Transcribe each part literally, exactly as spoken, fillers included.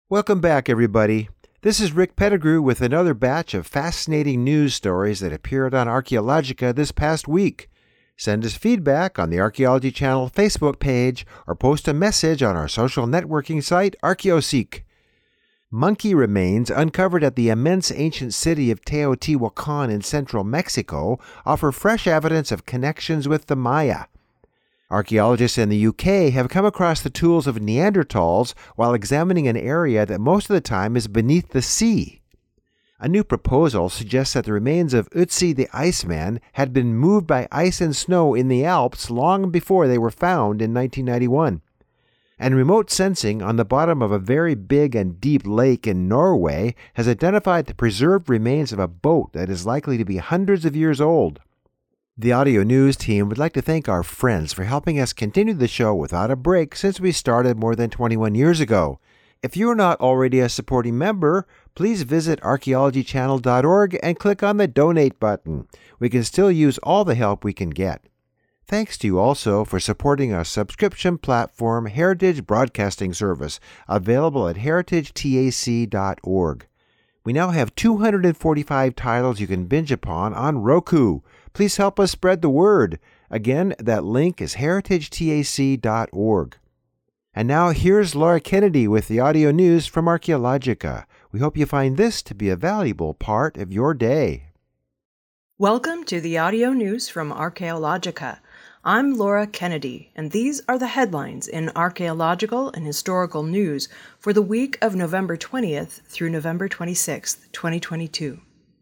Welcome back, everybody. This is Rick Pettigrew with another batch of fascinating news stories that appeared on Archaeologica this past week. Send us feedback on the Archaeology Channel Facebook page or post a message on our social networking site, ArchaeoSeek. Monkey remains uncovered at the immense ancient city of Teotihuacan in central Mexico offer fresh evidence of connections with the Maya. Archaeologists in the U K have come across the tools of Neanderthals while examining an area that most of the time is beneath the sea. A new proposal suggests that the remains of Ötzi the Iceman had been moved by ice and snow in the Alps long before they were found in nineteen ninety-one. And remote sensing on the bottom of a very big and deep lake in Norway has identified the preserved remains of a boat that is likely to be hundreds of years old. The Audio News team would like to thank our friends for helping us continue the show without a break since we started more than twenty-one years ago. If you are not already a supporting member, please visit archaeology channel dot org and click on the Donate button. We can still use all the help we can get. Thanks to you also for supporting our subscription platform, Heritage Broadcasting Service, available at heritage tac dot org. We now have two hundred forty-five titles you can binge upon on Roku. Please help us spread the word. Again, that link is heritage tac dot org. And now here's Laura Kennedy with the audio news from Archaeologica. We hope you find this to be a valuable part of your day. Welcome to the audio news from Archaeologica. I'm Laura Kennedy, and these are the headlines in archaeological and historical news for the week of November twentieth through November twenty-sixth, twenty twenty-two.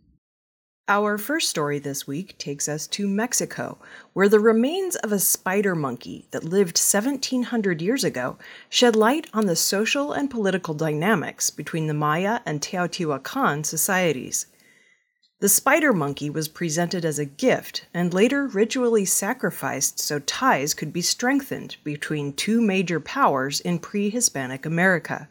Our first story this week takes us to Mexico, where the remains of a spider monkey that lived seventeen hundred years ago shed light on the social and political dynamics between the Maya and Teotihuacan societies. The spider monkey was presented as a gift and later ritually sacrificed so ties could be strengthened between two major powers in pre-Hispanic America.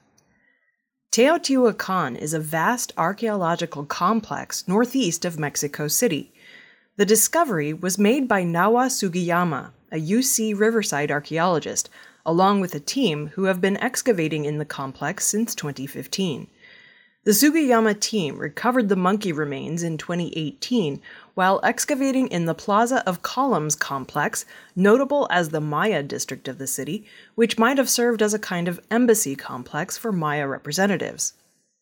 Teotihuacan is a vast archaeological complex northeast of Mexico City. The discovery was made by Nawa Sugiyama, a U C Riverside archaeologist, along with a team who have been excavating in the complex since twenty fifteen. The Sugiyama team recovered the monkey remains in twenty eighteen while excavating in the Plaza of Columns complex, notable as the Maya district of the city, which might have served as a kind of embassy complex for Maya representatives.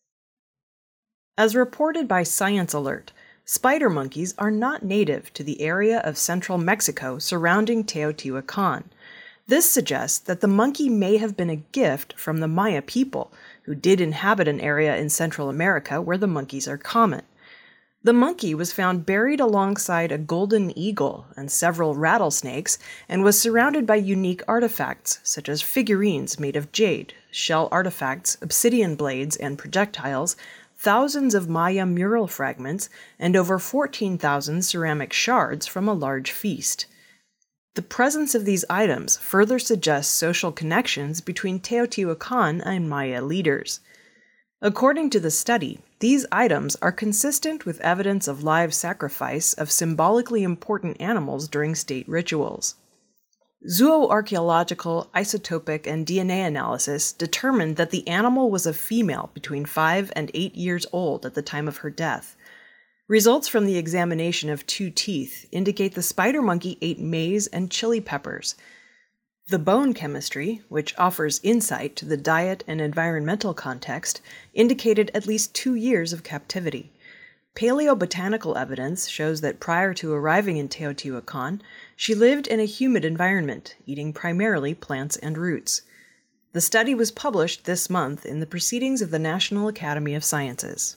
As reported by Science Alert, spider monkeys are not native to the area of central Mexico surrounding Teotihuacan. This suggests that the monkey may have been a gift from the Maya people, who did inhabit an area in Central America where the monkeys are common. The monkey was found buried alongside a golden eagle and several rattlesnakes and was surrounded by unique artifacts, such as figurines made of jade, shell artifacts, obsidian blades and projectiles, thousands of Maya mural fragments, and over fourteen thousand ceramic shards from a large feast. The presence of these items further suggests social connections between Teotihuacan and Maya leaders. According to the study, these items are consistent with evidence of live sacrifice of symbolically important animals during state rituals. Zooarchaeological, isotopic, and D N A analysis determined that the animal was a female between five and eight years old at the time of her death. Results from the examination of two teeth indicate the spider monkey ate maize and chili peppers. The bone chemistry, which offers insight to the diet and environmental context, indicated at least two years of captivity. Paleobotanical evidence shows that prior to arriving in Teotihuacan, she lived in a humid environment, eating primarily plants and roots. The study was published this month in the Proceedings of the National Academy of Sciences.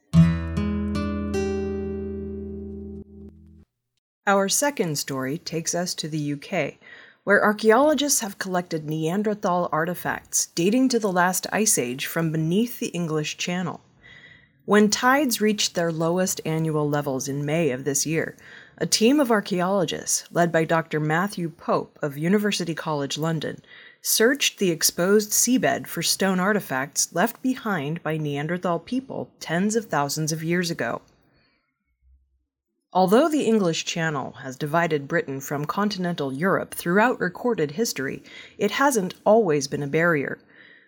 Our second story takes us to the U K, where archaeologists have collected Neanderthal artifacts dating to the last ice age from beneath the English Channel. When tides reached their lowest annual levels in May of this year, a team of archaeologists, led by Doctor Matthew Pope of University College London, searched the exposed seabed for stone artifacts left behind by Neanderthal people tens of thousands of years ago. Although the English Channel has divided Britain from continental Europe throughout recorded history, it hasn't always been a barrier.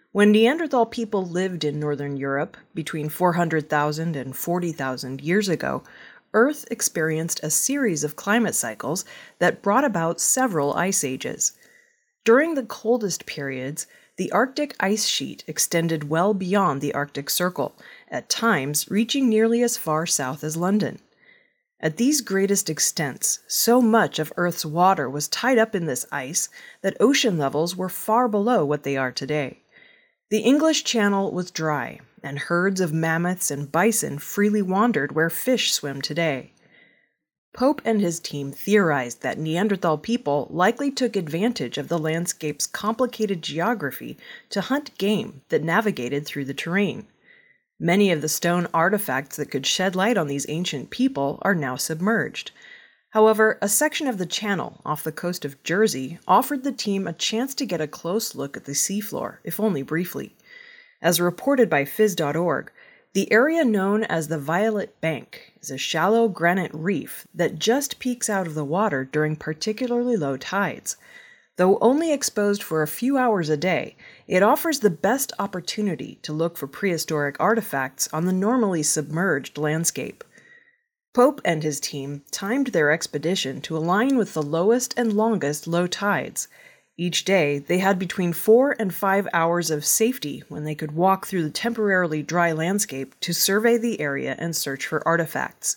When Neanderthal people lived in northern Europe between four hundred thousand and forty thousand years ago, Earth experienced a series of climate cycles that brought about several ice ages. During the coldest periods, the Arctic ice sheet extended well beyond the Arctic Circle, at times reaching nearly as far south as London. At these greatest extents, so much of Earth's water was tied up in this ice that ocean levels were far below what they are today. The English Channel was dry, and herds of mammoths and bison freely wandered where fish swim today. Pope and his team theorized that Neanderthal people likely took advantage of the landscape's complicated geography to hunt game that navigated through the terrain. Many of the stone artifacts that could shed light on these ancient people are now submerged. However, a section of the channel off the coast of Jersey offered the team a chance to get a close look at the seafloor, if only briefly. As reported by phys dot org, the area known as the Violet Bank is a shallow granite reef that just peeks out of the water during particularly low tides. Though only exposed for a few hours a day, it offers the best opportunity to look for prehistoric artifacts on the normally submerged landscape. Pope and his team timed their expedition to align with the lowest and longest low tides. Each day, they had between four and five hours of safety when they could walk through the temporarily dry landscape to survey the area and search for artifacts.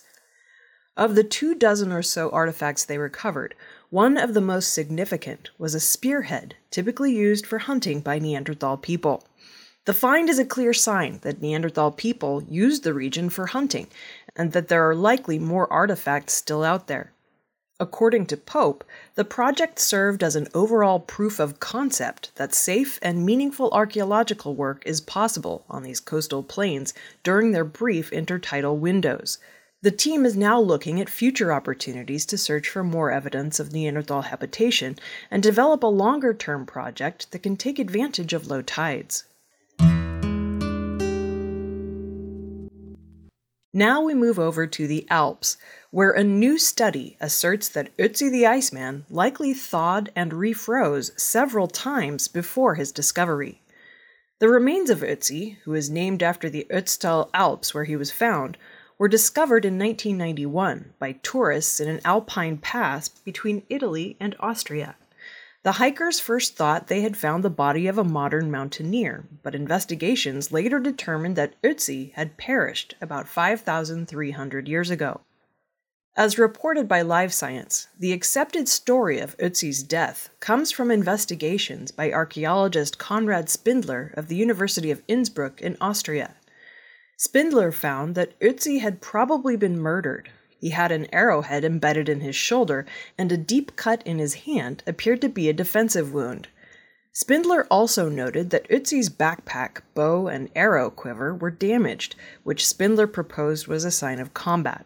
Of the two dozen or so artifacts they recovered, one of the most significant was a spearhead typically used for hunting by Neanderthal people. The find is a clear sign that Neanderthal people used the region for hunting, and that there are likely more artifacts still out there. According to Pope, the project served as an overall proof of concept that safe and meaningful archaeological work is possible on these coastal plains during their brief intertidal windows. The team is now looking at future opportunities to search for more evidence of Neanderthal habitation and develop a longer-term project that can take advantage of low tides. Now we move over to the Alps, where a new study asserts that Ötzi the Iceman likely thawed and refroze several times before his discovery. The remains of Ötzi, who is named after the Ötztal Alps where he was found, were discovered in nineteen ninety-one by tourists in an alpine pass between Italy and Austria. The hikers first thought they had found the body of a modern mountaineer, but investigations later determined that Ötzi had perished about five thousand three hundred years ago. As reported by Live Science, the accepted story of Ötzi's death comes from investigations by archaeologist Konrad Spindler of the University of Innsbruck in Austria. Spindler found that Ötzi had probably been murdered. He had an arrowhead embedded in his shoulder, and a deep cut in his hand appeared to be a defensive wound. Spindler also noted that Ötzi's backpack, bow, and arrow quiver were damaged, which Spindler proposed was a sign of combat.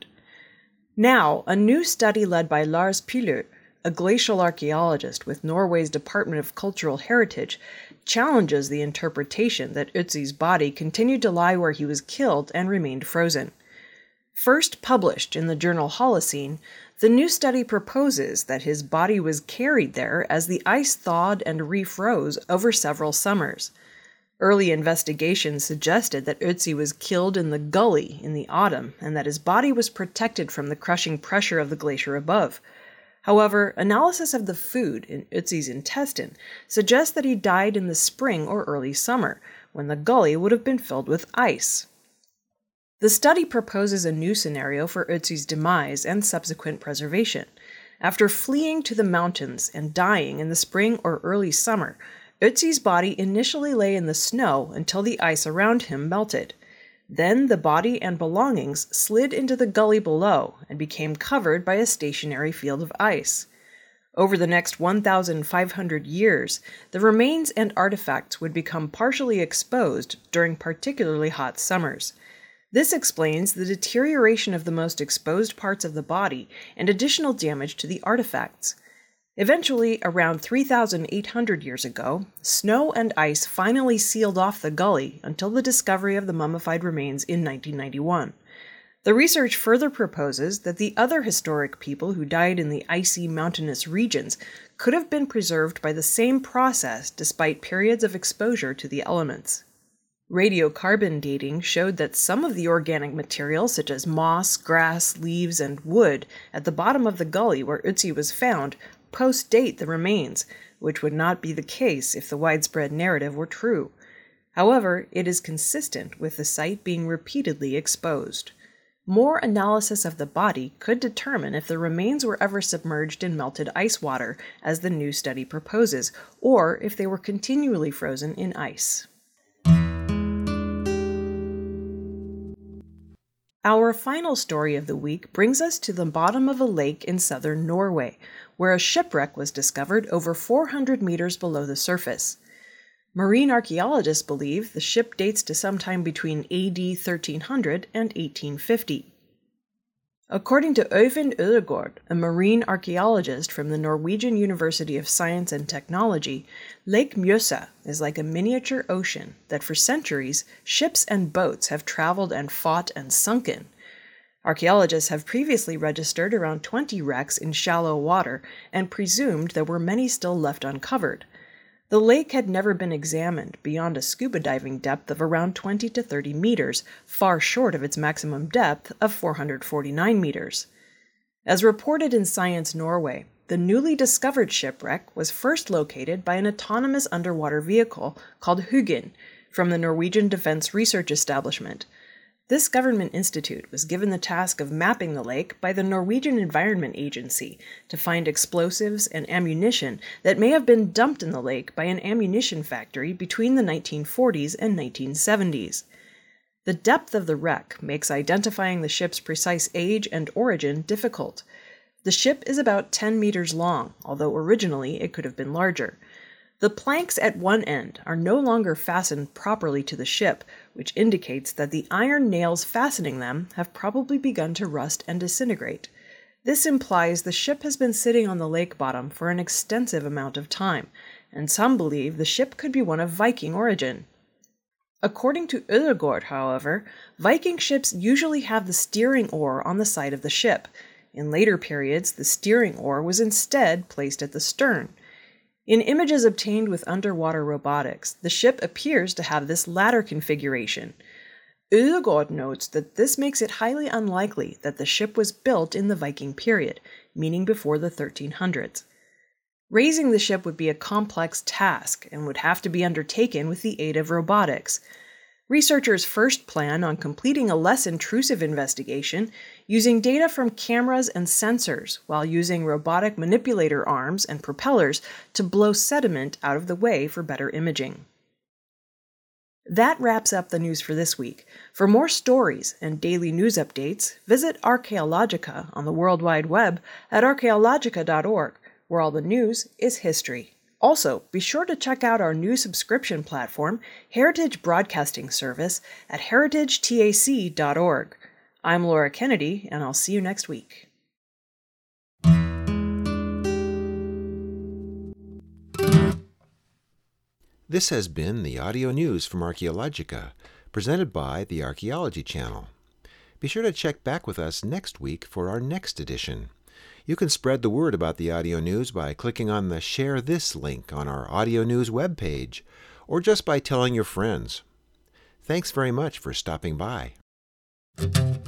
Now, a new study led by Lars Pihlø, a glacial archaeologist with Norway's Department of Cultural Heritage, challenges the interpretation that Ötzi's body continued to lie where he was killed and remained frozen. First published in the journal Holocene, the new study proposes that his body was carried there as the ice thawed and refroze over several summers. Early investigations suggested that Ötzi was killed in the gully in the autumn and that his body was protected from the crushing pressure of the glacier above. However, analysis of the food in Ötzi's intestine suggests that he died in the spring or early summer, when the gully would have been filled with ice. The study proposes a new scenario for Ötzi's demise and subsequent preservation. After fleeing to the mountains and dying in the spring or early summer, Ötzi's body initially lay in the snow until the ice around him melted. Then the body and belongings slid into the gully below and became covered by a stationary field of ice. Over the next one thousand five hundred years, the remains and artifacts would become partially exposed during particularly hot summers. This explains the deterioration of the most exposed parts of the body and additional damage to the artifacts. Eventually, around three thousand eight hundred years ago, snow and ice finally sealed off the gully until the discovery of the mummified remains in nineteen ninety-one. The research further proposes that the other historic people who died in the icy mountainous regions could have been preserved by the same process despite periods of exposure to the elements. Radiocarbon dating showed that some of the organic material, such as moss, grass, leaves, and wood, at the bottom of the gully where Ötzi was found, post-date the remains, which would not be the case if the widespread narrative were true. However, it is consistent with the site being repeatedly exposed. More analysis of the body could determine if the remains were ever submerged in melted ice water, as the new study proposes, or if they were continually frozen in ice. Our final story of the week brings us to the bottom of a lake in southern Norway, where a shipwreck was discovered over four hundred meters below the surface. Marine archaeologists believe the ship dates to sometime between A D thirteen hundred and eighteen fifty. According to Øyvind Ødegaard, a marine archaeologist from the Norwegian University of Science and Technology, Lake Mjøsa is like a miniature ocean that for centuries ships and boats have traveled and fought and sunk in. Archaeologists have previously registered around twenty wrecks in shallow water and presumed there were many still left uncovered. The lake had never been examined beyond a scuba diving depth of around twenty to thirty meters, far short of its maximum depth of four hundred forty-nine meters. As reported in Science Norway, the newly discovered shipwreck was first located by an autonomous underwater vehicle called Hugin from the Norwegian Defense Research Establishment. This government institute was given the task of mapping the lake by the Norwegian Environment Agency to find explosives and ammunition that may have been dumped in the lake by an ammunition factory between the nineteen forties and nineteen seventies. The depth of the wreck makes identifying the ship's precise age and origin difficult. The ship is about ten meters long, although originally it could have been larger. The planks at one end are no longer fastened properly to the ship, which indicates that the iron nails fastening them have probably begun to rust and disintegrate. This implies the ship has been sitting on the lake bottom for an extensive amount of time, and some believe the ship could be one of Viking origin. According to Ødegaard, however, Viking ships usually have the steering oar on the side of the ship. In later periods, the steering oar was instead placed at the stern. In images obtained with underwater robotics, the ship appears to have this latter configuration. Ødegaard notes that this makes it highly unlikely that the ship was built in the Viking period, meaning before the thirteen hundreds. Raising the ship would be a complex task and would have to be undertaken with the aid of robotics. Researchers first plan on completing a less intrusive investigation using data from cameras and sensors while using robotic manipulator arms and propellers to blow sediment out of the way for better imaging. That wraps up the news for this week. For more stories and daily news updates, visit Archaeologica on the World Wide Web at archaeologica dot org, where all the news is history. Also, be sure to check out our new subscription platform, Heritage Broadcasting Service, at heritage tac dot org. I'm Laura Kennedy, and I'll see you next week. This has been the audio news from Archaeologica, presented by the Archaeology Channel. Be sure to check back with us next week for our next edition. You can spread the word about the audio news by clicking on the Share This link on our audio news webpage, or just by telling your friends. Thanks very much for stopping by.